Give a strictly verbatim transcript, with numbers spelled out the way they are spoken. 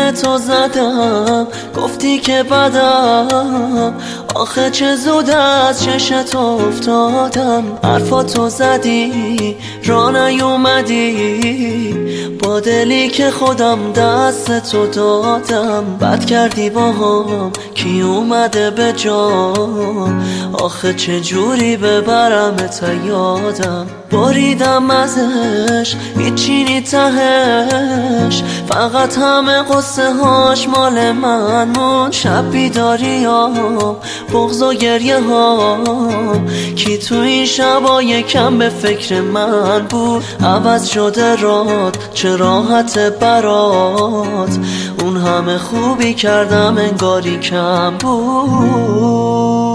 به تو زدم، گفتی که بدم، آخه چه زود از چشت افتادم. حرفاتو زدی را نیومدی، با دلی که خودم دست تو دادم. بد کردی با هم کی اومده به جام، آخه چه جوری ببرم تا یادم. بریدم ازش هیچی نی تهش، فقط همه قصه هاش مال من مون. شب بیداری ها بغض و گریه ها، کی تو این شبای کم به فکر من بود. عوض شده راد چه راحت برات، اون همه خوبی کردم انگاری کم بود.